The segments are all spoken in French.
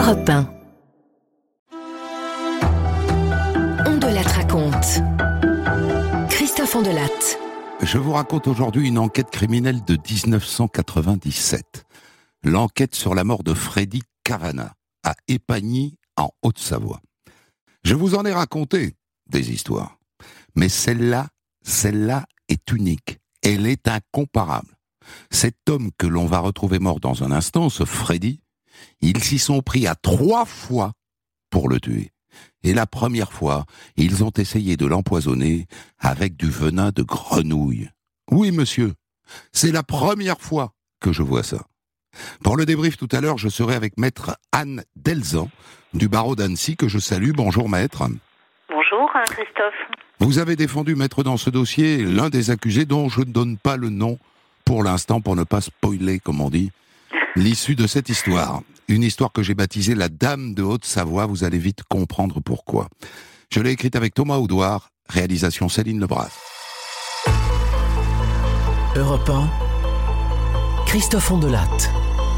Europe 1. Ondelatte raconte. Christophe Ondelatte. Je vous raconte aujourd'hui une enquête criminelle de 1997. L'enquête sur la mort de Freddy Cavanagh, à Épagny, en Haute-Savoie. Je vous en ai raconté des histoires. Mais celle-là est unique. Elle est incomparable. Cet homme que l'on va retrouver mort dans un instant, ce Freddy, ils s'y sont pris à 3 fois pour le tuer. Et la première fois, ils ont essayé de l'empoisonner avec du venin de grenouille. Oui, monsieur, c'est la première fois que je vois ça. Pour le débrief tout à l'heure, je serai avec maître Anne Delzan, du barreau d'Annecy, que je salue. Bonjour maître. Bonjour Christophe. Vous avez défendu, maître, dans ce dossier, l'un des accusés dont je ne donne pas le nom pour l'instant, pour ne pas spoiler, comme on dit, l'issue de cette histoire. Une histoire que j'ai baptisée la Dame de Haute-Savoie. Vous allez vite comprendre pourquoi. Je l'ai écrite avec Thomas Oudouard, réalisation Céline Lebras. Europe 1, Christophe Ondelatte.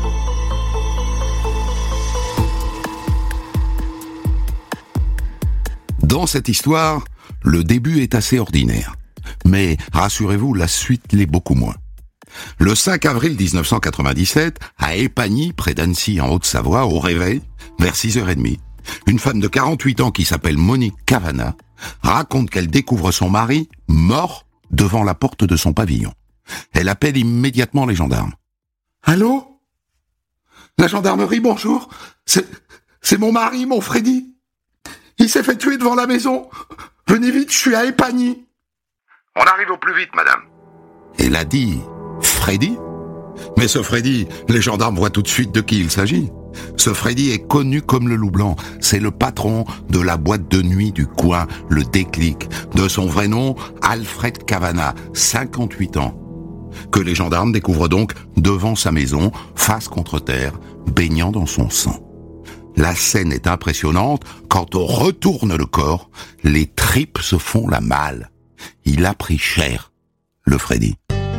Dans cette histoire, le début est assez ordinaire. Mais rassurez-vous, la suite l'est beaucoup moins. Le 5 avril 1997, à Épagny, près d'Annecy, en Haute-Savoie, au réveil, vers 6h30, une femme de 48 ans qui s'appelle Monique Cavanagh raconte qu'elle découvre son mari mort devant la porte de son pavillon. Elle appelle immédiatement les gendarmes. « Allô ? La gendarmerie, bonjour. C'est mon mari, mon Freddy. Il s'est fait tuer devant la maison. Venez vite, je suis à Épagny. »« On arrive au plus vite, madame. » Elle a dit « Freddy ?» Mais ce Freddy, les gendarmes voient tout de suite de qui il s'agit. Ce Freddy est connu comme le loup blanc. C'est le patron de la boîte de nuit du coin, le Déclic. De son vrai nom, Alfred Cavanagh, 58 ans. Que les gendarmes découvrent donc devant sa maison, face contre terre, baignant dans son sang. La scène est impressionnante. Quand on retourne le corps, les tripes se font la malle. Il a pris cher, le Freddy.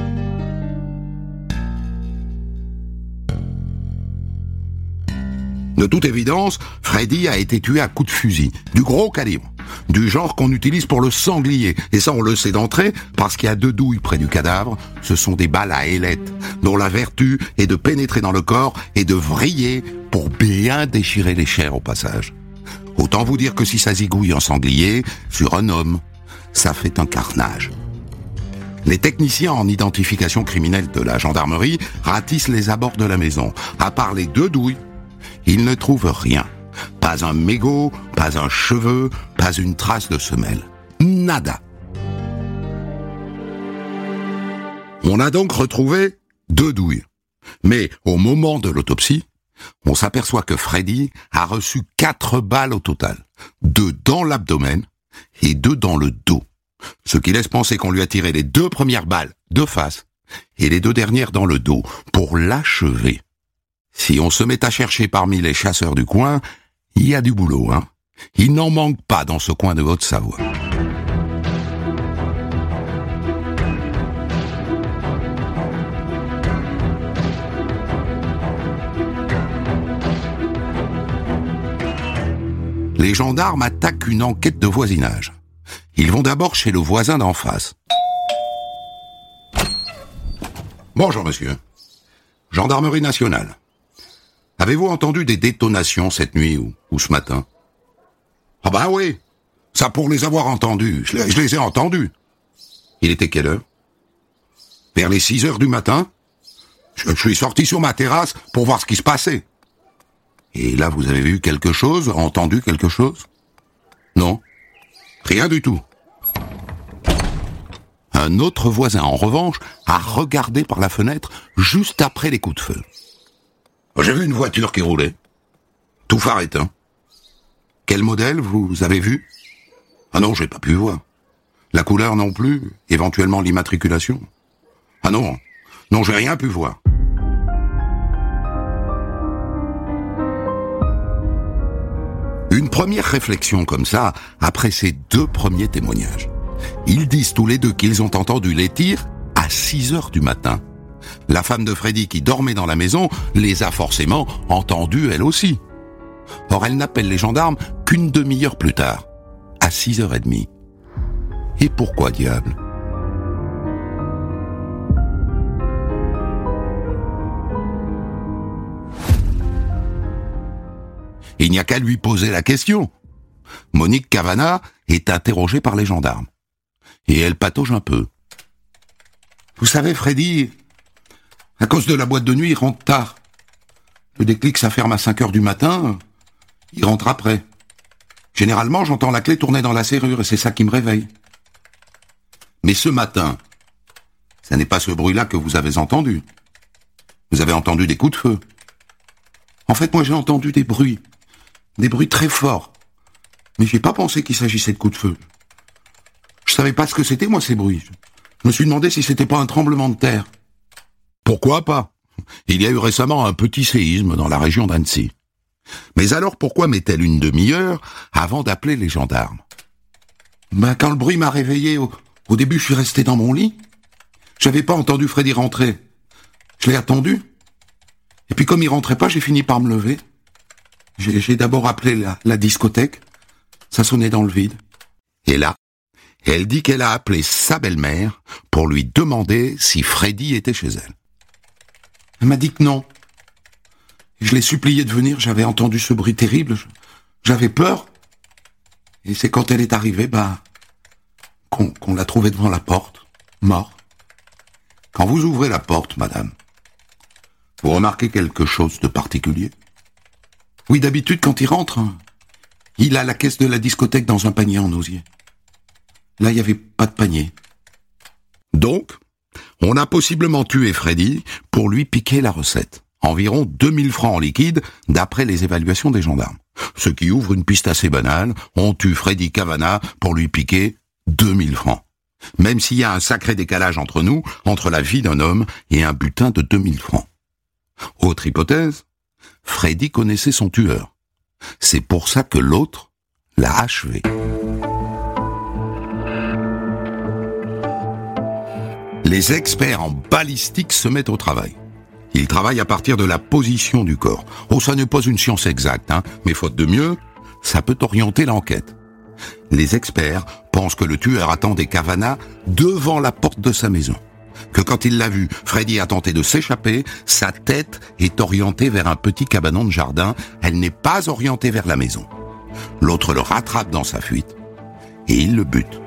De toute évidence, Freddy a été tué à coups de fusil, du gros calibre, du genre qu'on utilise pour le sanglier. Et ça, on le sait d'entrée, parce qu'il y a 2 douilles près du cadavre. Ce sont des balles à ailettes, dont la vertu est de pénétrer dans le corps et de vriller pour bien déchirer les chairs au passage. Autant vous dire que si ça zigouille en sanglier, sur un homme, ça fait un carnage. Les techniciens en identification criminelle de la gendarmerie ratissent les abords de la maison. À part les 2 douilles, ils ne trouvent rien. Pas un mégot, pas un cheveu, pas une trace de semelle. Nada. On a donc retrouvé 2 douilles. Mais au moment de l'autopsie, on s'aperçoit que Freddy a reçu 4 balles au total. 2 dans l'abdomen et 2 dans le dos. Ce qui laisse penser qu'on lui a tiré les 2 premières balles de face et les 2 dernières dans le dos pour l'achever. Si on se met à chercher parmi les chasseurs du coin, il y a du boulot, hein. Il n'en manque pas dans ce coin de Haute-Savoie. Les gendarmes attaquent une enquête de voisinage. Ils vont d'abord chez le voisin d'en face. Bonjour monsieur. Gendarmerie nationale. Avez-vous entendu des détonations cette nuit ou ce matin? Ah bah oui, ça pour les avoir entendus, je les ai entendus. Il était quelle heure? Vers les 6h du matin. Je suis sorti sur ma terrasse pour voir ce qui se passait. Et là, vous avez vu quelque chose, entendu quelque chose? Non, rien du tout. Un autre voisin, en revanche, a regardé par la fenêtre juste après les coups de feu. J'ai vu une voiture qui roulait, tout phare éteint. Quel modèle vous avez vu? Ah non, j'ai pas pu voir. La couleur non plus, éventuellement l'immatriculation. Ah non, j'ai rien pu voir. Une première réflexion comme ça, après ces 2 premiers témoignages. Ils disent tous les 2 qu'ils ont entendu les tirs à 6h du matin. La femme de Freddy qui dormait dans la maison les a forcément entendus elle aussi. Or, elle n'appelle les gendarmes qu'une demi-heure plus tard, à 6h30. Et pourquoi diable ? Il n'y a qu'à lui poser la question. Monique Cavana est interrogée par les gendarmes. Et elle patauge un peu. Vous savez, Freddy, à cause de la boîte de nuit, il rentre tard. Le déclic, ça ferme à 5h du matin. Il rentre après. Généralement, j'entends la clé tourner dans la serrure et c'est ça qui me réveille. Mais ce matin, ça n'est pas ce bruit-là que vous avez entendu. Vous avez entendu des coups de feu. En fait, moi, j'ai entendu des bruits très forts. Mais j'ai pas pensé qu'il s'agissait de coups de feu. Je savais pas ce que c'était, moi, ces bruits. Je me suis demandé si c'était pas un tremblement de terre. Pourquoi pas ? Il y a eu récemment un petit séisme dans la région d'Annecy. Mais alors pourquoi met-elle une demi-heure avant d'appeler les gendarmes ? Quand le bruit m'a réveillé, au début je suis resté dans mon lit. J'avais pas entendu Freddy rentrer. Je l'ai attendu. Et puis comme il rentrait pas, j'ai fini par me lever. J'ai d'abord appelé la discothèque. Ça sonnait dans le vide. Et là, elle dit qu'elle a appelé sa belle-mère pour lui demander si Freddy était chez elle. Elle m'a dit que non. Je l'ai supplié de venir, j'avais entendu ce bruit terrible, j'avais peur. Et c'est quand elle est arrivée, qu'on l'a trouvé devant la porte, mort. Quand vous ouvrez la porte, madame, vous remarquez quelque chose de particulier ? Oui, d'habitude, quand il rentre, il a la caisse de la discothèque dans un panier en osier. Là, il n'y avait pas de panier. Donc, on a possiblement tué Freddy pour lui piquer la recette. Environ 2000 francs en liquide, d'après les évaluations des gendarmes. Ce qui ouvre une piste assez banale. On tue Freddy Cavana pour lui piquer 2000 francs. Même s'il y a un sacré décalage entre nous, entre la vie d'un homme et un butin de 2000 francs. Autre hypothèse, Freddy connaissait son tueur. C'est pour ça que l'autre l'a achevé. Les experts en balistique se mettent au travail. Ils travaillent à partir de la position du corps. Oh, ça n'est pas une science exacte, mais faute de mieux, ça peut orienter l'enquête. Les experts pensent que le tueur attendait Cavana devant la porte de sa maison. Que quand il l'a vu, Freddy a tenté de s'échapper, sa tête est orientée vers un petit cabanon de jardin, elle n'est pas orientée vers la maison. L'autre le rattrape dans sa fuite et il le bute.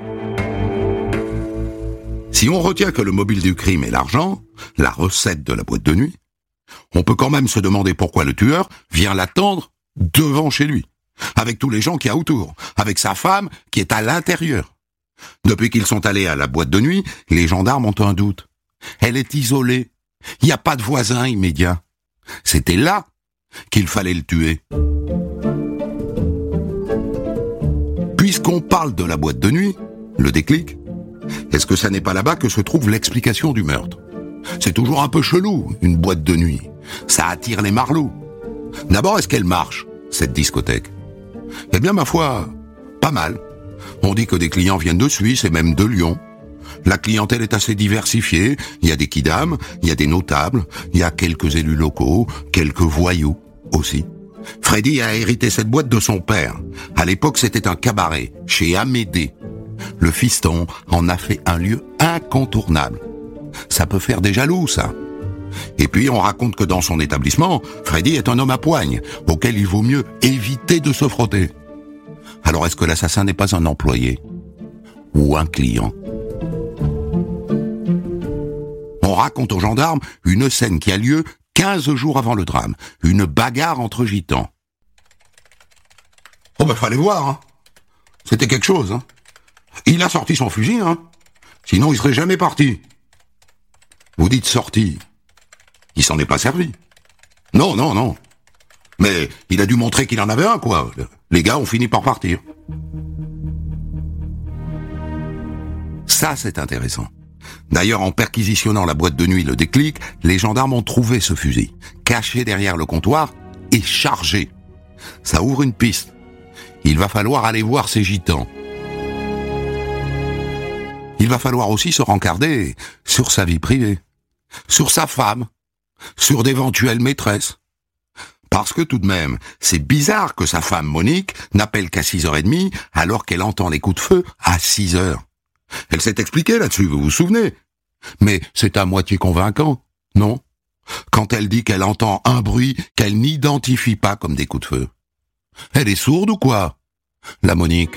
Si on retient que le mobile du crime est l'argent, la recette de la boîte de nuit, on peut quand même se demander pourquoi le tueur vient l'attendre devant chez lui, avec tous les gens qu'il y a autour, avec sa femme qui est à l'intérieur. Depuis qu'ils sont allés à la boîte de nuit, les gendarmes ont un doute. Elle est isolée, il n'y a pas de voisin immédiat. C'était là qu'il fallait le tuer. Puisqu'on parle de la boîte de nuit, le déclic, est-ce que ça n'est pas là-bas que se trouve l'explication du meurtre ? C'est toujours un peu chelou, une boîte de nuit. Ça attire les marlots. D'abord, est-ce qu'elle marche, cette discothèque ? Eh bien, ma foi, pas mal. On dit que des clients viennent de Suisse et même de Lyon. La clientèle est assez diversifiée. Il y a des kidams, il y a des notables, il y a quelques élus locaux, quelques voyous aussi. Freddy a hérité cette boîte de son père. À l'époque, c'était un cabaret, chez Amédée. Le fiston en a fait un lieu incontournable. Ça peut faire des jaloux, ça. Et puis, on raconte que dans son établissement, Freddy est un homme à poigne, auquel il vaut mieux éviter de se frotter. Alors, est-ce que l'assassin n'est pas un employé ? Ou un client ? On raconte aux gendarmes une scène qui a lieu 15 jours avant le drame. Une bagarre entre gitans. Oh fallait voir, C'était quelque chose, Il a sorti son fusil, Sinon, il serait jamais parti. Vous dites sorti. Il s'en est pas servi. Non. Mais il a dû montrer qu'il en avait un, quoi. Les gars ont fini par partir. Ça, c'est intéressant. D'ailleurs, en perquisitionnant la boîte de nuit, le déclic, les gendarmes ont trouvé ce fusil, caché derrière le comptoir et chargé. Ça ouvre une piste. Il va falloir aller voir ces gitans. Il va falloir aussi se rencarder sur sa vie privée, sur sa femme, sur d'éventuelles maîtresses. Parce que tout de même, c'est bizarre que sa femme Monique n'appelle qu'à 6h30 alors qu'elle entend les coups de feu à 6h. Elle s'est expliquée là-dessus, vous vous souvenez? Mais c'est à moitié convaincant, non? Quand elle dit qu'elle entend un bruit qu'elle n'identifie pas comme des coups de feu. Elle est sourde ou quoi, la Monique?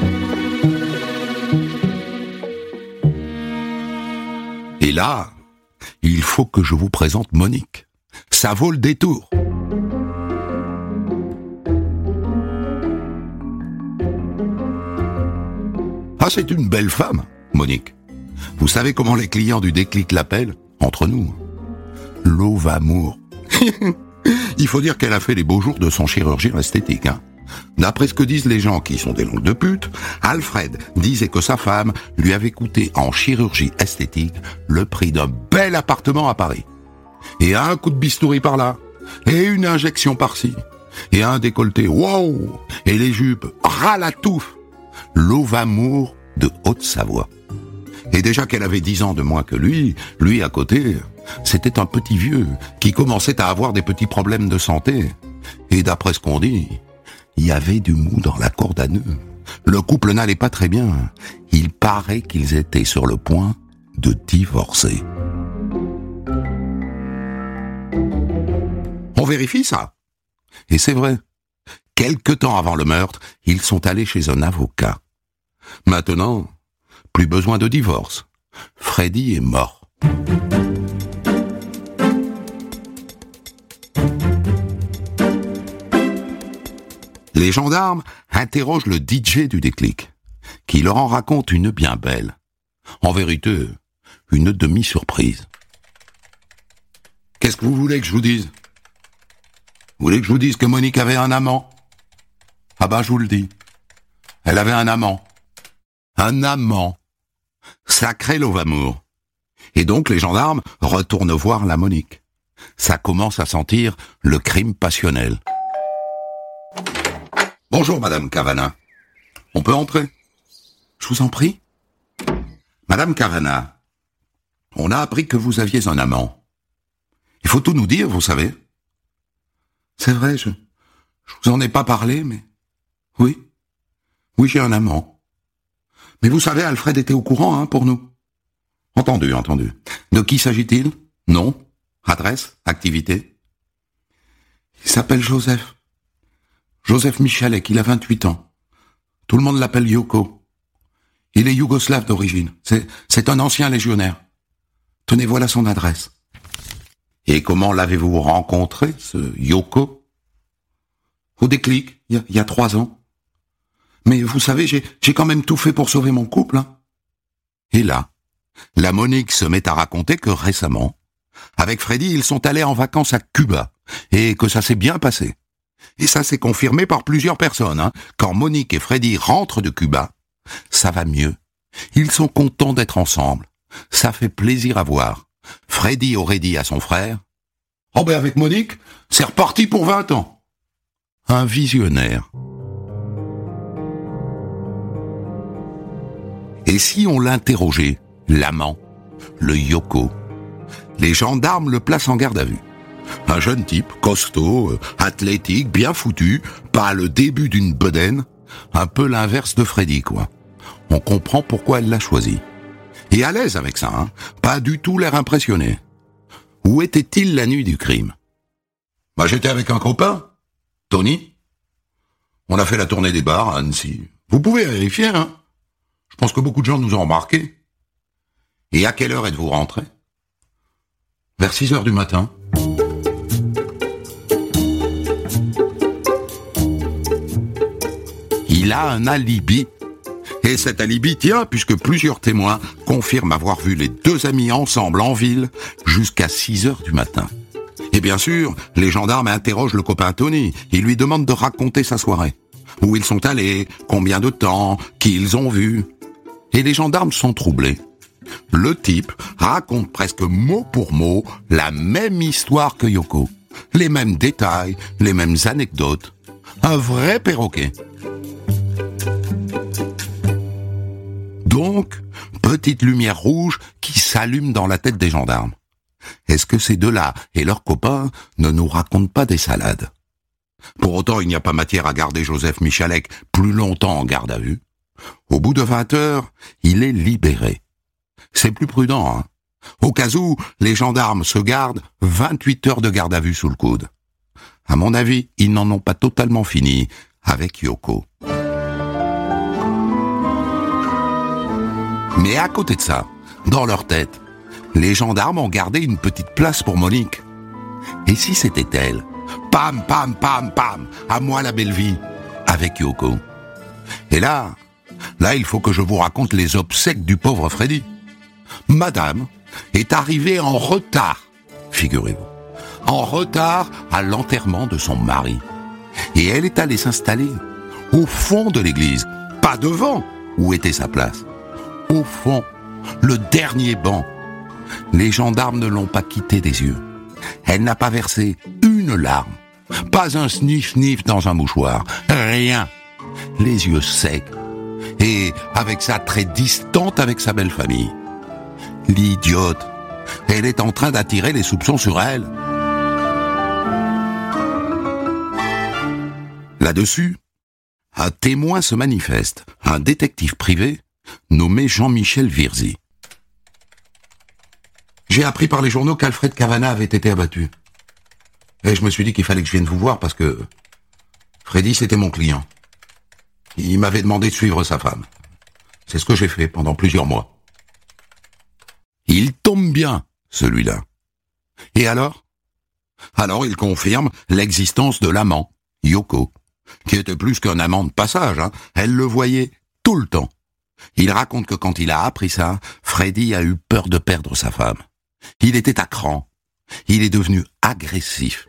Et là, il faut que je vous présente Monique. Ça vaut le détour. Ah, c'est une belle femme, Monique. Vous savez comment les clients du Déclic l'appellent, entre nous? L'Ovamour. Il faut dire qu'elle a fait les beaux jours de son chirurgien esthétique, hein. D'après ce que disent les gens qui sont des langues de pute, Alfred disait que sa femme lui avait coûté en chirurgie esthétique le prix d'un bel appartement à Paris. Et un coup de bistouri par là, et une injection par-ci, et un décolleté, wow, et les jupes, ras la touffe. L'Ovamour de Haute-Savoie. Et déjà qu'elle avait 10 ans de moins que lui à côté, c'était un petit vieux qui commençait à avoir des petits problèmes de santé. Et d'après ce qu'on dit, il y avait du mou dans la corde à nœuds. Le couple n'allait pas très bien. Il paraît qu'ils étaient sur le point de divorcer. On vérifie ça. Et c'est vrai. Quelque temps avant le meurtre, ils sont allés chez un avocat. Maintenant, plus besoin de divorce. Freddy est mort. Les gendarmes interrogent le DJ du Déclic, qui leur en raconte une bien belle. En vérité, une demi-surprise. Qu'est-ce que vous voulez que je vous dise? Vous voulez que je vous dise que Monique avait un amant? Ah ben, je vous le dis. Elle avait un amant. Un amant. Sacré l'Ovamour. Et donc les gendarmes retournent voir la Monique. Ça commence à sentir le crime passionnel. Bonjour, Madame Cavana. On peut entrer? Je vous en prie. Madame Cavana, on a appris que vous aviez un amant. Il faut tout nous dire, vous savez. C'est vrai, je vous en ai pas parlé, mais... Oui, j'ai un amant. Mais vous savez, Alfred était au courant, pour nous. Entendu. De qui s'agit-il? Nom? Adresse? Activité? Il s'appelle Joseph. Joseph Michalek, il a 28 ans. Tout le monde l'appelle Yoko. Il est yougoslave d'origine. C'est un ancien légionnaire. Tenez, voilà son adresse. Et comment l'avez-vous rencontré, ce Yoko? Au Déclic, il y a 3 ans. Mais vous savez, j'ai quand même tout fait pour sauver mon couple, hein. Et là, la Monique se met à raconter que récemment, avec Freddy, ils sont allés en vacances à Cuba, et que ça s'est bien passé. Et ça s'est confirmé par plusieurs personnes, hein. Quand Monique et Freddy rentrent de Cuba, ça va mieux. Ils sont contents d'être ensemble. Ça fait plaisir à voir. Freddy aurait dit à son frère, « Oh ben avec Monique, c'est reparti pour 20 ans. » Un visionnaire. Et si on l'interrogeait, l'amant, le Yoko, les gendarmes le placent en garde à vue. Un jeune type, costaud, athlétique, bien foutu, pas le début d'une bedaine, un peu l'inverse de Freddy, quoi. On comprend pourquoi elle l'a choisi. Et à l'aise avec ça, hein, pas du tout l'air impressionné. Où était-il la nuit du crime? J'étais avec un copain, Tony. On a fait la tournée des bars à Annecy. Vous pouvez vérifier, hein. Je pense que beaucoup de gens nous ont remarqué. Et à quelle heure êtes-vous rentrés? Vers 6h du matin. Il a un alibi. Et cet alibi tient puisque plusieurs témoins confirment avoir vu les 2 amis ensemble en ville jusqu'à 6h du matin. Et bien sûr, les gendarmes interrogent le copain Tony. Ils lui demandent de raconter sa soirée. Où ils sont allés, combien de temps, qui ils ont vu. Et les gendarmes sont troublés. Le type raconte presque mot pour mot la même histoire que Yoko. Les mêmes détails, les mêmes anecdotes. Un vrai perroquet. Donc, petite lumière rouge qui s'allume dans la tête des gendarmes. Est-ce que ces deux-là et leurs copains ne nous racontent pas des salades? Pour autant, il n'y a pas matière à garder Joseph Michalek plus longtemps en garde à vue. Au bout de 20 heures, il est libéré. C'est plus prudent, hein. Au cas où, les gendarmes se gardent 28 heures de garde à vue sous le coude. À mon avis, ils n'en ont pas totalement fini avec Yoko. Mais à côté de ça, dans leur tête, les gendarmes ont gardé une petite place pour Monique. Et si c'était elle? Pam, pam, pam, pam, à moi la belle vie, avec Yoko. Et là, il faut que je vous raconte les obsèques du pauvre Freddy. Madame est arrivée en retard, figurez-vous, en retard à l'enterrement de son mari. Et elle est allée s'installer au fond de l'église, pas devant, où était sa place. Au fond, le dernier banc. Les gendarmes ne l'ont pas quitté des yeux. Elle n'a pas versé une larme, pas un sniff-sniff dans un mouchoir, rien. Les yeux secs, et avec ça très distante avec sa belle famille. L'idiote, elle est en train d'attirer les soupçons sur elle. Là-dessus, un témoin se manifeste, un détective privé nommé Jean-Michel Virzy. J'ai appris par les journaux qu'Alfred Cavana avait été abattu. Et je me suis dit qu'il fallait que je vienne vous voir parce que Freddy, c'était mon client. Il m'avait demandé de suivre sa femme. C'est ce que j'ai fait pendant plusieurs mois. Il tombe bien, celui-là. Et alors? Alors il confirme l'existence de l'amant, Yoko, qui était plus qu'un amant de passage, hein. Elle le voyait tout le temps. Il raconte que quand il a appris ça, Freddy a eu peur de perdre sa femme. Il était à cran. Il est devenu agressif.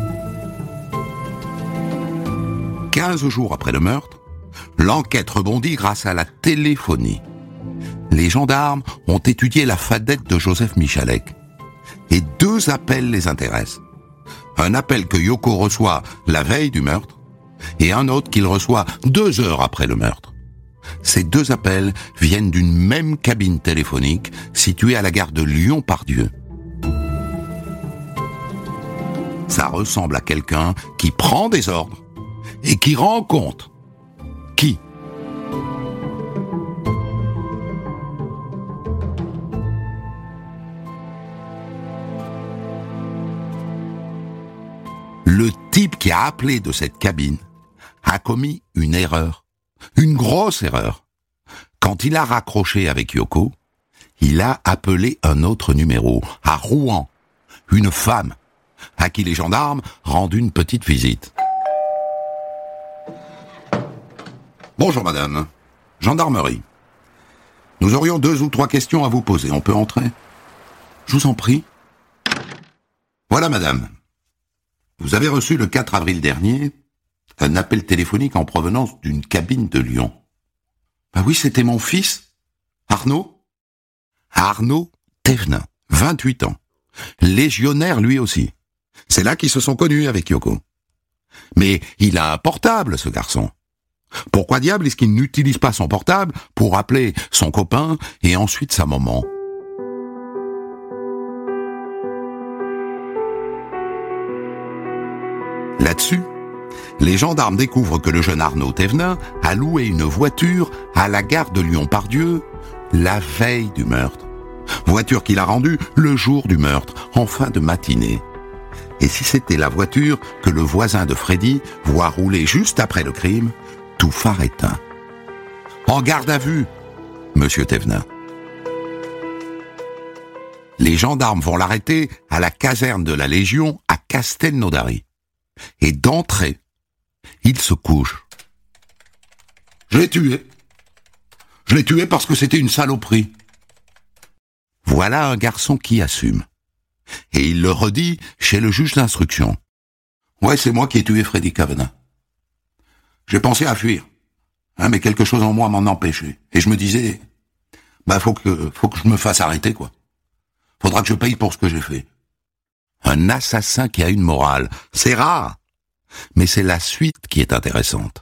15 jours après le meurtre, l'enquête rebondit grâce à la téléphonie. Les gendarmes ont étudié la fadette de Joseph Michalek. Et 2 appels les intéressent. Un appel que Yoko reçoit la veille du meurtre et un autre qu'il reçoit 2 heures après le meurtre. Ces 2 appels viennent d'une même cabine téléphonique située à la gare de Lyon-Part-Dieu. Ça ressemble à quelqu'un qui prend des ordres et qui rend compte. Qui? Le type qui a appelé de cette cabine a commis une erreur. Une grosse erreur. Quand il a raccroché avec Yoko, il a appelé un autre numéro, à Rouen, une femme, à qui les gendarmes rendent une petite visite. Bonjour madame, gendarmerie. Nous aurions 2 ou 3 questions à vous poser, on peut entrer? Je vous en prie. Voilà madame, vous avez reçu le 4 avril dernier un appel téléphonique en provenance d'une cabine de Lyon. Ben oui, c'était mon fils, Arnaud. Arnaud Thévenin, 28 ans. Légionnaire lui aussi. C'est là qu'ils se sont connus avec Yoko. Mais il a un portable, ce garçon. Pourquoi diable est-ce qu'il n'utilise pas son portable pour appeler son copain et ensuite sa maman? Là-dessus, les gendarmes découvrent que le jeune Arnaud Thévenin a loué une voiture à la gare de Lyon-Part-Dieu la veille du meurtre. Voiture qu'il a rendue le jour du meurtre, en fin de matinée. Et si c'était la voiture que le voisin de Freddy voit rouler juste après le crime, tout phare éteint. En garde à vue, monsieur Thévenin. Les gendarmes vont l'arrêter à la caserne de la Légion à Castelnaudary. Et d'entrée, il se couche. Je l'ai tué. Je l'ai tué parce que c'était une saloperie. Voilà un garçon qui assume. Et il le redit chez le juge d'instruction. Ouais, c'est moi qui ai tué Freddy Cavana. J'ai pensé à fuir. Mais quelque chose en moi m'en empêchait. Et je me disais, faut que je me fasse arrêter, quoi. Faudra que je paye pour ce que j'ai fait. Un assassin qui a une morale, c'est rare. Mais c'est la suite qui est intéressante.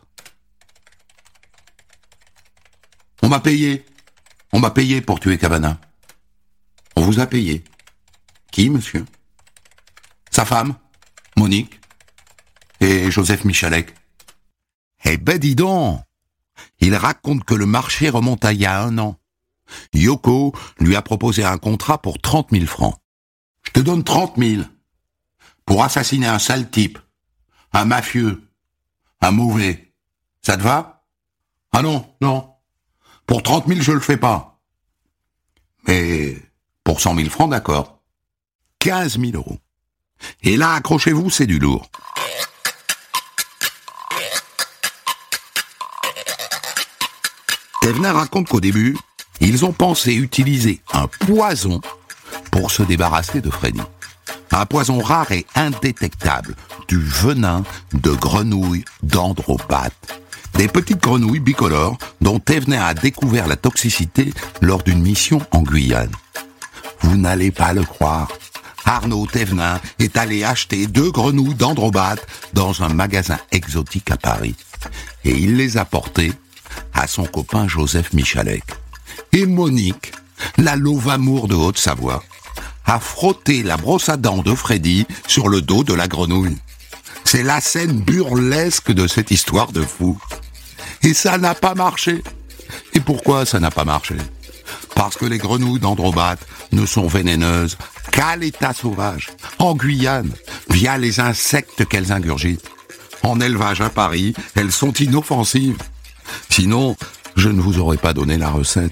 On m'a payé. On m'a payé pour tuer Cavana. On vous a payé. Qui, monsieur? Sa femme, Monique. Et Joseph Michalek? Eh ben dis donc, il raconte que le marché remonte à il y a 1 an. Yoko lui a proposé un contrat pour 30 000 francs. Je te donne 30 000 pour assassiner un sale type, un mafieux, un mauvais. Ça te va? Ah non, non. Pour 30 000, je le fais pas. Mais pour 100 000 francs, d'accord. 15 000 euros. Et là, accrochez-vous, c'est du lourd. Thévenin raconte qu'au début, ils ont pensé utiliser un poison pour se débarrasser de Freddy. Un poison rare et indétectable, du venin de grenouilles d'Andropates. Des petites grenouilles bicolores dont Thévenin a découvert la toxicité lors d'une mission en Guyane. Vous n'allez pas le croire. Arnaud Thévenin est allé acheter 2 grenouilles d'Andropates dans un magasin exotique à Paris. Et il les a portées à son copain Joseph Michalek. Et Monique, la Lauvamour de Haute-Savoie, a frotté la brosse à dents de Freddy sur le dos de la grenouille. C'est la scène burlesque de cette histoire de fou. Et ça n'a pas marché. Et pourquoi ça n'a pas marché? Parce que les grenouilles d'Andropates ne sont vénéneuses qu'à l'état sauvage, en Guyane, via les insectes qu'elles ingurgitent. En élevage à Paris, elles sont inoffensives. Sinon, je ne vous aurais pas donné la recette.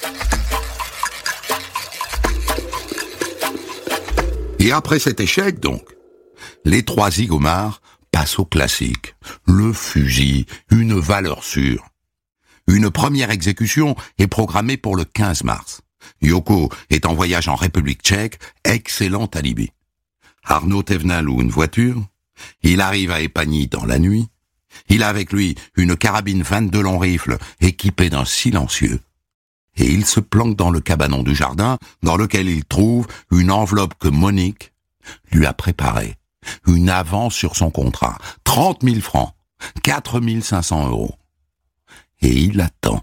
Et après cet échec, donc, les 3 zigomards passent au classique. Le fusil, une valeur sûre. Une première exécution est programmée pour le 15 mars. Yoko est en voyage en République tchèque, excellent alibi. Arnaud Thévenin loue une voiture. Il arrive à Épagny dans la nuit. Il a avec lui une carabine 22 long rifle équipée d'un silencieux. Et il se planque dans le cabanon du jardin, dans lequel il trouve une enveloppe que Monique lui a préparée. Une avance sur son contrat. 30 000 francs. 4 500 euros. Et il attend.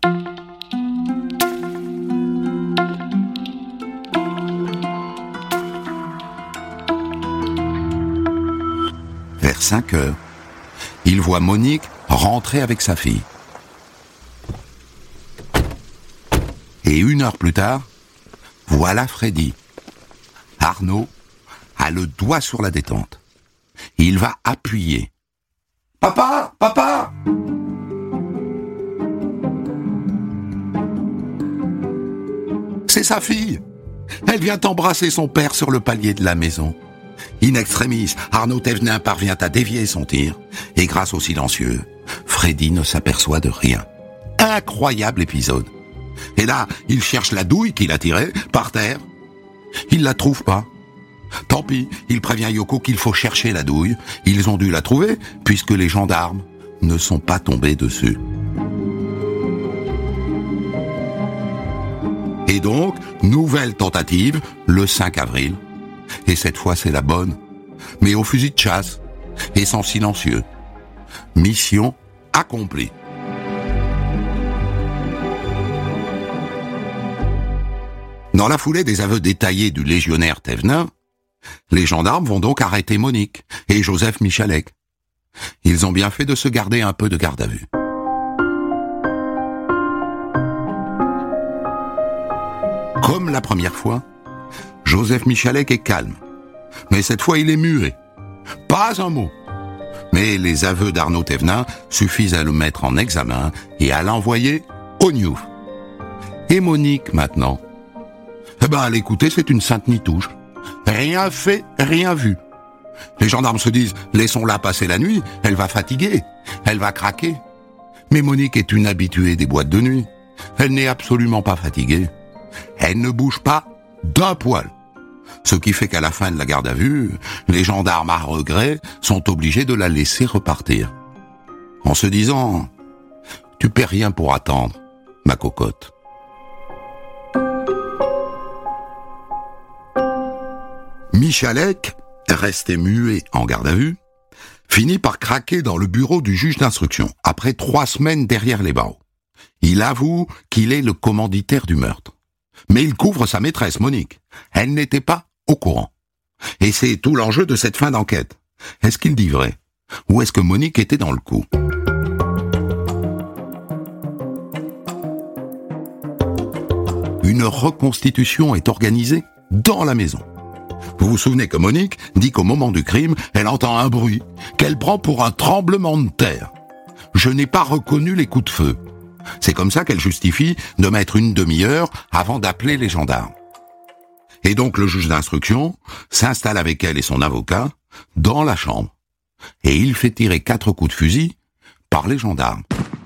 Vers 5 heures, il voit Monique rentrer avec sa fille. Et 1 heure plus tard, voilà Freddy. Arnaud a le doigt sur la détente. Il va appuyer. « Papa! Papa !» C'est sa fille. Elle vient embrasser son père sur le palier de la maison. In extremis, Arnaud Thévenin parvient à dévier son tir, et grâce au silencieux, Freddy ne s'aperçoit de rien. Incroyable épisode. Et là, il cherche la douille qu'il a tirée, par terre. Il la trouve pas. Tant pis, il prévient Yoko qu'il faut chercher la douille. Ils ont dû la trouver, puisque les gendarmes ne sont pas tombés dessus. Et donc, nouvelle tentative, le 5 avril. Et cette fois, c'est la bonne. Mais au fusil de chasse, et sans silencieux. Mission accomplie. Dans la foulée des aveux détaillés du légionnaire Thévenin, les gendarmes vont donc arrêter Monique et Joseph Michalek. Ils ont bien fait de se garder un peu de garde à vue. Comme la première fois, Joseph Michalek est calme. Mais cette fois, il est muet. Pas un mot. Mais les aveux d'Arnaud Thévenin suffisent à le mettre en examen et à l'envoyer au Niouf. Et Monique, maintenant? Eh ben, à l'écouter, c'est une sainte nitouche. Rien fait, rien vu. Les gendarmes se disent, laissons-la passer la nuit, elle va fatiguer, elle va craquer. Mais Monique est une habituée des boîtes de nuit. Elle n'est absolument pas fatiguée. Elle ne bouge pas d'un poil. Ce qui fait qu'à la fin de la garde à vue, les gendarmes à regret sont obligés de la laisser repartir. En se disant, tu paies rien pour attendre, ma cocotte. Michalek, resté muet en garde à vue, finit par craquer dans le bureau du juge d'instruction, après 3 semaines derrière les barreaux. Il avoue qu'il est le commanditaire du meurtre. Mais il couvre sa maîtresse, Monique. Elle n'était pas au courant. Et c'est tout l'enjeu de cette fin d'enquête. Est-ce qu'il dit vrai? Ou est-ce que Monique était dans le coup? Une reconstitution est organisée dans la maison. Vous vous souvenez que Monique dit qu'au moment du crime, elle entend un bruit qu'elle prend pour un tremblement de terre. Je n'ai pas reconnu les coups de feu. C'est comme ça qu'elle justifie de mettre une demi-heure avant d'appeler les gendarmes. Et donc le juge d'instruction s'installe avec elle et son avocat dans la chambre. Et il fait tirer 4 coups de fusil par les gendarmes.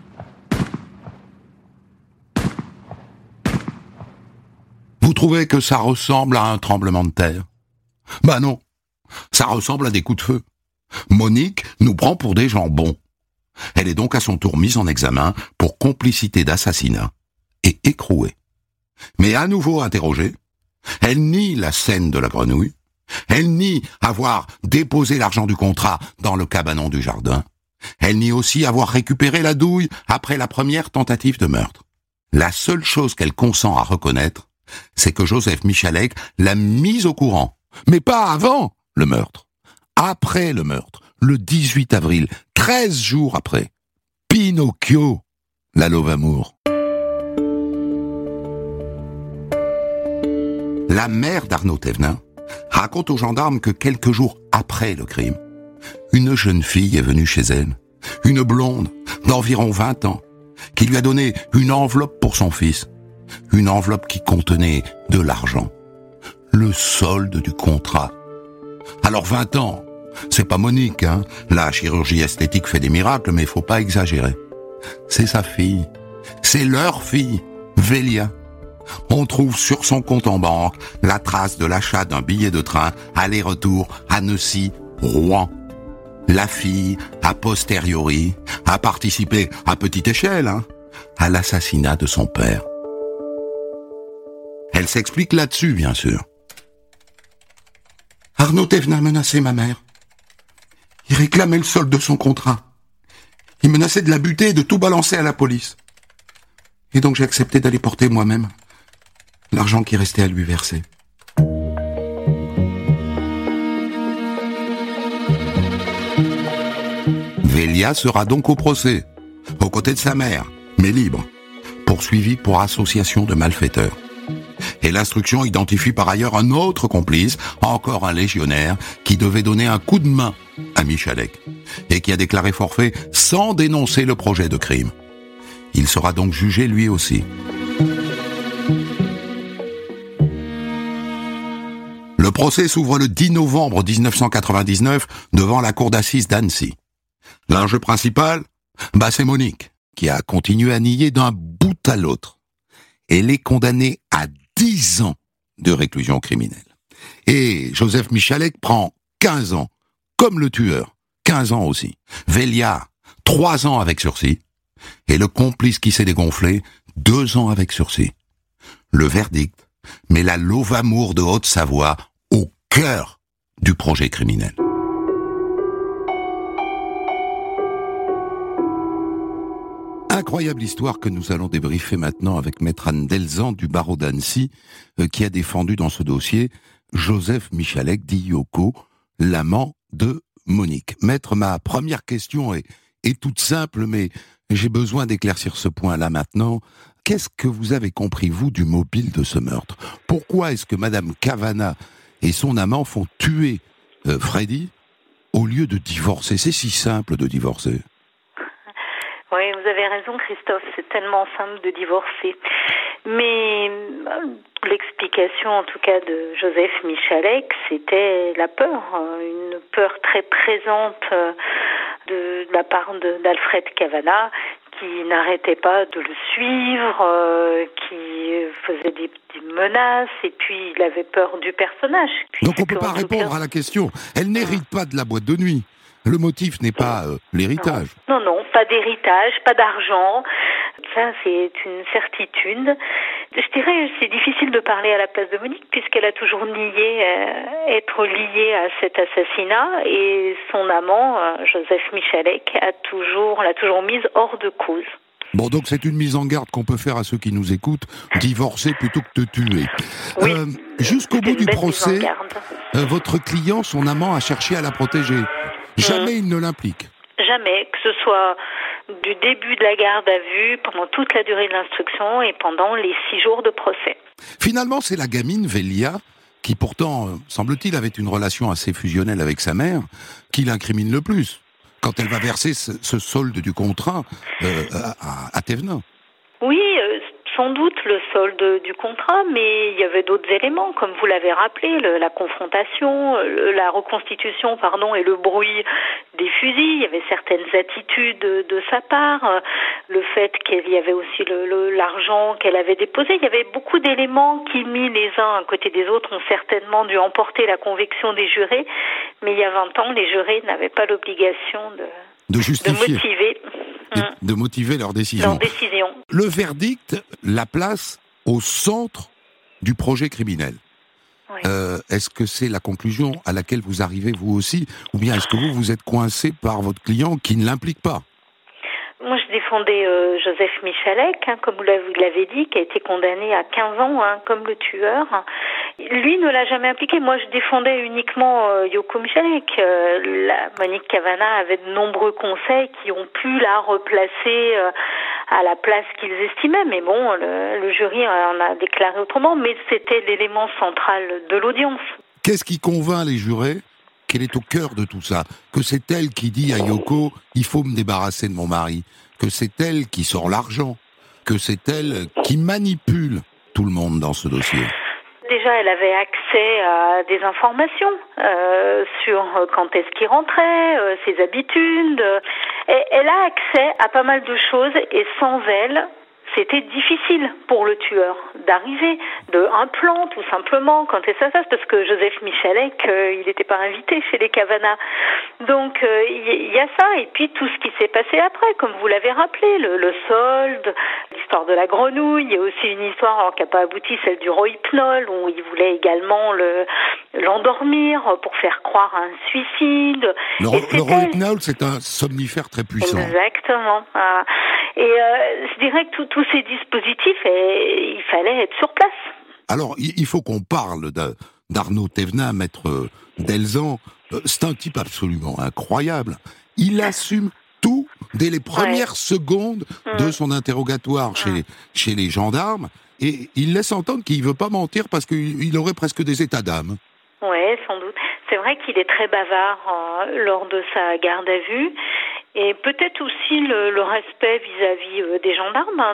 Vous trouvez que ça ressemble à un tremblement de terre? Ben non, ça ressemble à des coups de feu. Monique nous prend pour des gens bons. Elle est donc à son tour mise en examen pour complicité d'assassinat et écrouée. Mais à nouveau interrogée, elle nie la scène de la grenouille, elle nie avoir déposé l'argent du contrat dans le cabanon du jardin, elle nie aussi avoir récupéré la douille après la première tentative de meurtre. La seule chose qu'elle consent à reconnaître, c'est que Joseph Michalek l'a mise au courant, mais pas avant le meurtre. Après le meurtre, le 18 avril, 13 jours après, Pinocchio, la Lauve-Amour. La mère d'Arnaud Thévenin raconte aux gendarmes que quelques jours après le crime, une jeune fille est venue chez elle, une blonde d'environ 20 ans, qui lui a donné une enveloppe pour son fils, une enveloppe qui contenait de l'argent, le solde du contrat. Alors 20 ans, c'est pas Monique, hein. La chirurgie esthétique fait des miracles, mais faut pas exagérer. C'est sa fille, c'est leur fille, Vélia. On trouve sur son compte en banque la trace de l'achat d'un billet de train aller-retour Annecy-Rouen. La fille, a posteriori, a participé à petite échelle, hein, à l'assassinat de son père. Elle s'explique là-dessus, bien sûr. Arnaud Thévenin menaçait ma mère. Il réclamait le solde de son contrat. Il menaçait de la buter et de tout balancer à la police. Et donc j'ai accepté d'aller porter moi-même l'argent qui restait à lui verser. Vélia sera donc au procès, aux côtés de sa mère, mais libre, poursuivie pour association de malfaiteurs. Et l'instruction identifie par ailleurs un autre complice, encore un légionnaire, qui devait donner un coup de main à Michalek, et qui a déclaré forfait sans dénoncer le projet de crime. Il sera donc jugé lui aussi. Le procès s'ouvre le 10 novembre 1999 devant la cour d'assises d'Annecy. L'enjeu principal, c'est Monique, qui a continué à nier d'un bout à l'autre. Elle est condamnée à 10 ans de réclusion criminelle. Et Joseph Michalek prend 15 ans, comme le tueur, 15 ans aussi. Vélia, 3 ans avec sursis. Et le complice qui s'est dégonflé, 2 ans avec sursis. Le verdict met la Lauve-Amour de Haute-Savoie au cœur du projet criminel. Incroyable histoire que nous allons débriefer maintenant avec Maître Anne Delzan du barreau d'Annecy, qui a défendu dans ce dossier Joseph Michalek, dit Yoko, l'amant de Monique. Maître, ma première question est toute simple, mais j'ai besoin d'éclaircir ce point-là maintenant. Qu'est-ce que vous avez compris, vous, du mobile de ce meurtre? Pourquoi est-ce que Madame Cavana et son amant font tuer Freddy au lieu de divorcer? C'est si simple de divorcer. Oui, vous avez raison, Christophe, c'est tellement simple de divorcer. Mais l'explication, en tout cas, de Joseph Michalek, c'était la peur, une peur très présente de la part d'Alfred Cavana, qui n'arrêtait pas de le suivre, qui faisait des menaces, et puis il avait peur du personnage. Donc on ne peut pas répondre à la question. Elle n'hérite pas de la boîte de nuit. Le motif n'est pas l'héritage. Non, pas d'héritage, pas d'argent. Ça, c'est une certitude. Je dirais, c'est difficile de parler à la place de Monique, puisqu'elle a toujours nié être liée à cet assassinat, et son amant, Joseph Michalek, l'a toujours mise hors de cause. Bon, donc c'est une mise en garde qu'on peut faire à ceux qui nous écoutent, divorcer plutôt que de tuer. Oui, jusqu'au bout du procès, votre client, son amant, a cherché à la protéger. Jamais il ne l'implique. Jamais, que ce soit du début de la garde à vue, pendant toute la durée de l'instruction et pendant les 6 jours de procès. Finalement, c'est la gamine Velia, qui pourtant, semble-t-il, avait une relation assez fusionnelle avec sa mère, qui l'incrimine le plus, quand elle va verser ce solde du contrat à Thévenin. Oui, sans doute le solde du contrat, mais il y avait d'autres éléments, comme vous l'avez rappelé, la confrontation, la reconstitution, et le bruit des fusils. Il y avait certaines attitudes de sa part, le fait qu'il y avait aussi l'argent qu'elle avait déposé. Il y avait beaucoup d'éléments qui, mis les uns à côté des autres, ont certainement dû emporter la conviction des jurés. Mais il y a 20 ans, les jurés n'avaient pas l'obligation de justifier, de motiver leur décision. Le verdict la place au centre du projet criminel. Oui. Est-ce que c'est la conclusion à laquelle vous arrivez vous aussi, ou bien est-ce que vous êtes coincé par votre client qui ne l'implique pas? Moi, je défendais Joseph Michalek, comme vous l'avez dit, qui a été condamné à 15 ans, comme le tueur. Lui ne l'a jamais impliqué. Moi, je défendais uniquement Yoko Michalek. Monique Cavana avait de nombreux conseils qui ont pu la replacer à la place qu'ils estimaient. Mais bon, le jury en a déclaré autrement. Mais c'était l'élément central de l'audience. Qu'est-ce qui convainc les jurés qu'elle est au cœur de tout ça? Que c'est elle qui dit à Yoko « il faut me débarrasser de mon mari », que c'est elle qui sort l'argent, que c'est elle qui manipule tout le monde dans ce dossier? Déjà, elle avait accès à des informations sur quand est-ce qu'il rentrait, ses habitudes. Elle a accès à pas mal de choses et sans elle, c'était difficile pour le tueur d'arriver un plan, tout simplement, quand ça se passe, parce que Joseph Michalek, il n'était pas invité chez les Cavana. Donc, il y a ça, et puis tout ce qui s'est passé après, comme vous l'avez rappelé, le solde, l'histoire de la grenouille, il y a aussi une histoire qui n'a pas abouti, celle du rohypnol, où il voulait également l'endormir pour faire croire à un suicide. Le rohypnol, c'est un somnifère très puissant. Exactement. Et je dirais que tous ces dispositifs, il fallait être sur place. Alors, il faut qu'on parle d'Arnaud Thévenin, maître Delzan. C'est un type absolument incroyable. Il assume tout dès les premières secondes de son interrogatoire chez les gendarmes. Et il laisse entendre qu'il ne veut pas mentir parce qu'il aurait presque des états d'âme. Oui, sans doute. C'est vrai qu'il est très bavard lors de sa garde à vue. Et peut-être aussi le respect vis-à-vis des gendarmes,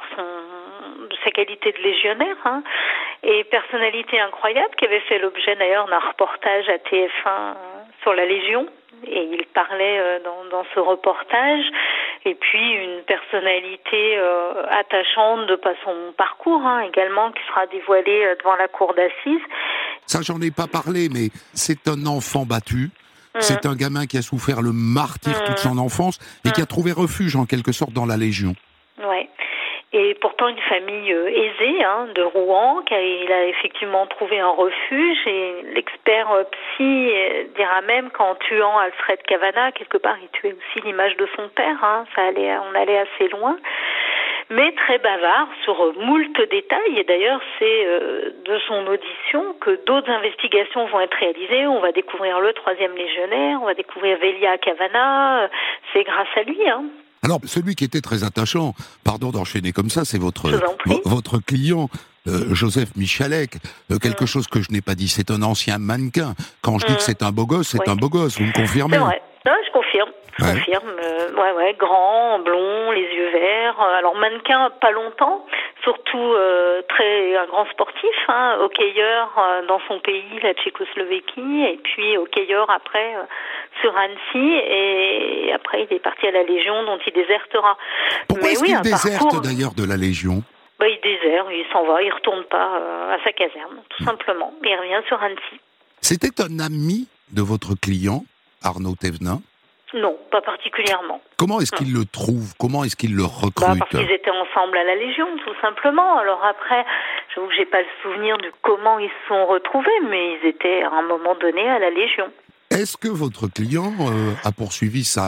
de sa qualité de légionnaire, et personnalité incroyable qui avait fait l'objet d'ailleurs d'un reportage à TF1 sur la Légion. Et il parlait dans ce reportage, et puis une personnalité attachante de par son parcours également, qui sera dévoilé devant la cour d'assises. Ça, j'en ai pas parlé, mais c'est un enfant battu. C'est un gamin qui a souffert le martyre toute son enfance et qui a trouvé refuge en quelque sorte dans la Légion. Ouais. Et pourtant une famille aisée de Rouen, il a effectivement trouvé un refuge, et l'expert psy dira même qu'en tuant Alfred Cavana, quelque part il tuait aussi l'image de son père, on allait assez loin. Mais très bavard sur moult détails, et d'ailleurs c'est de son audition que d'autres investigations vont être réalisées. On va découvrir le 3e légionnaire, on va découvrir Velia Cavana, c'est grâce à lui. Alors, celui qui était très attachant, pardon d'enchaîner comme ça, c'est votre client, Joseph Michalek. Quelque chose que je n'ai pas dit, c'est un ancien mannequin. Quand je dis que c'est un beau gosse, c'est un beau gosse, vous me confirmez? C'est vrai, non, je confirme. Je confirme, grand, blond, les yeux verts. Alors mannequin, pas longtemps, surtout un grand sportif, hockeyeur dans son pays, la Tchécoslovaquie, et puis hockeyeur après sur Annecy, et après il est parti à la Légion, dont il désertera. Pourquoi est-ce qu'il déserte d'ailleurs de la Légion? Il déserte, il s'en va, il retourne pas à sa caserne, tout simplement. Il revient sur Annecy. C'était un ami de votre client, Arnaud Thévenin? Non, pas particulièrement. Comment est-ce qu'il le trouve? Comment est-ce qu'il le recrute? Parce qu'ils étaient ensemble à la Légion, tout simplement. Alors après, j'avoue que j'ai pas le souvenir de comment ils se sont retrouvés, mais ils étaient à un moment donné à la Légion. Est-ce que votre client a poursuivi sa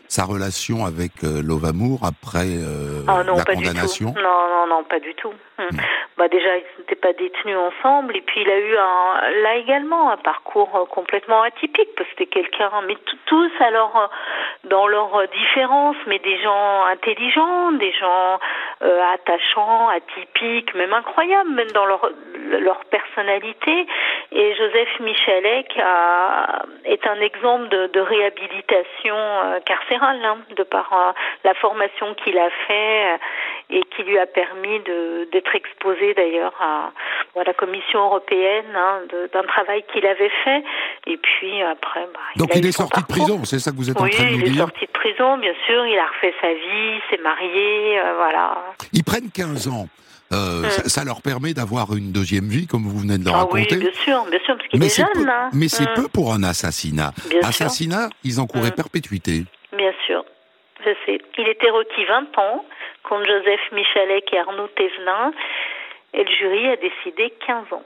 sa relation avec Lovamour après la condamnation? Non, pas du tout. Déjà, ils n'étaient pas détenus ensemble, et puis il a eu là également un parcours complètement atypique, parce que c'était quelqu'un, mais tous alors dans leurs différences, mais des gens intelligents, des gens attachants, atypiques, même incroyables, même dans leur personnalité. Et Joseph Michalek est un exemple de réhabilitation carcérale, de par la formation qu'il a fait et qui lui a permis d'être exposé d'ailleurs à la Commission européenne d'un travail qu'il avait fait. Et puis après, donc il est sorti de prison, c'est ça que vous êtes en train de nous dire? Oui, il est sorti de prison, bien sûr. Il a refait sa vie, s'est marié, voilà. Ils prennent 15 ans. Ça leur permet d'avoir une deuxième vie, comme vous venez de le raconter. Oui, bien sûr, parce qu'il est jeune. Mais c'est peu pour un assassinat. Bien assassinat, sûr. Ils encouraient perpétuité. Bien sûr, je sais. Il était requis 20 ans contre Joseph Michalek et Arnaud Thévenin, et le jury a décidé 15 ans.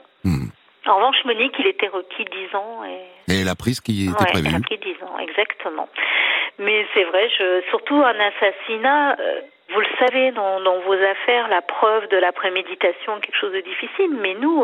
En revanche, Monique, il était requis 10 ans. Et elle a pris ce qui était prévu. Elle a pris 10 ans, exactement. Mais c'est vrai, surtout un assassinat, vous le savez, dans vos affaires, la preuve de la préméditation est quelque chose de difficile. Mais nous,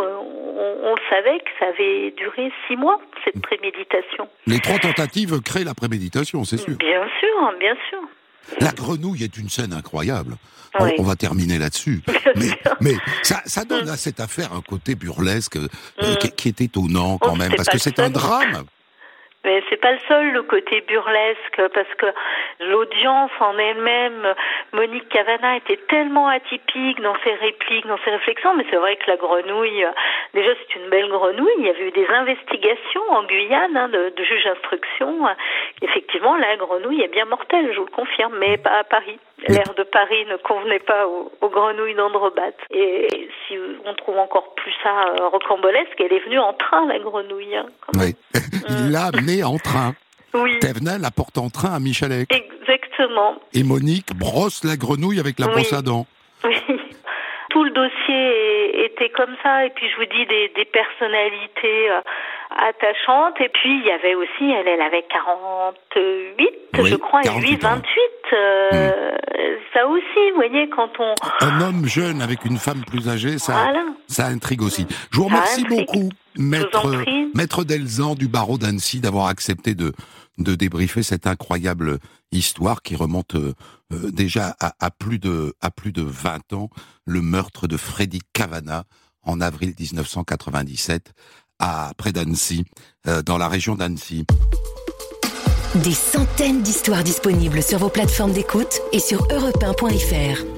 on le savait que ça avait duré 6 mois, cette préméditation. Les 3 tentatives créent la préméditation, c'est sûr. Bien sûr. La grenouille est une scène incroyable. Oui. On va terminer là-dessus. Mais ça donne à cette affaire un côté burlesque qui est étonnant quand même, parce que c'est un drame. Mais c'est pas le seul, le côté burlesque, parce que l'audience en elle-même, Monique Cavana était tellement atypique dans ses répliques, dans ses réflexions, mais c'est vrai que la grenouille, déjà c'est une belle grenouille. Il y avait eu des investigations en Guyane de juges d'instruction. Effectivement, la grenouille est bien mortelle, je vous le confirme, mais pas à Paris. L'air de Paris ne convenait pas aux grenouilles d'Androbat. Et si on trouve encore plus ça rocambolesque, elle est venue en train, la grenouille. Oui, il l'a amenée en train. Oui. Thévenin la porte en train à Michalek. Exactement. Et Monique brosse la grenouille avec la brosse à dents. Oui. Tout le dossier était comme ça, et puis je vous dis des personnalités attachantes, et puis il y avait aussi, elle avait 48, je crois, et lui 28. Ça aussi, vous voyez, quand on... Un homme jeune avec une femme plus âgée, ça intrigue aussi. Je vous remercie beaucoup, Maître Delzan du barreau d'Annecy, d'avoir accepté de débriefer cette incroyable histoire qui remonte déjà à plus de 20 ans, le meurtre de Freddy Cavana en avril 1997 près d'Annecy, dans la région d'Annecy. Des centaines d'histoires disponibles sur vos plateformes d'écoute et sur europe1.fr.